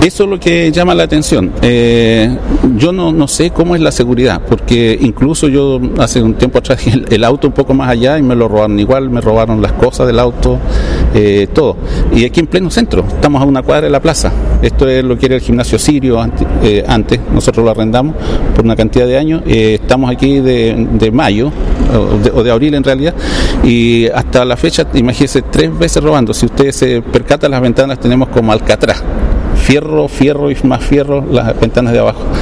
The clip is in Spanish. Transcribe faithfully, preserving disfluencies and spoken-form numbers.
Eso es lo que llama la atención. Eh, yo no, no sé cómo es la seguridad, porque incluso yo hace un tiempo atrás el, el auto un poco más allá y me lo robaron igual, me robaron las cosas del auto, eh, todo. Y aquí en pleno centro, estamos a una cuadra de la plaza. Esto es lo que era el gimnasio Sirio antes, eh, antes. Nosotros lo arrendamos por una cantidad de años. Eh, estamos aquí de, de mayo, o de, o de abril en realidad, y hasta la fecha, imagínense, tres veces robando. Si ustedes se percatan, las ventanas tenemos como alcatraz. Fierro, fierro y más fierro las ventanas de abajo.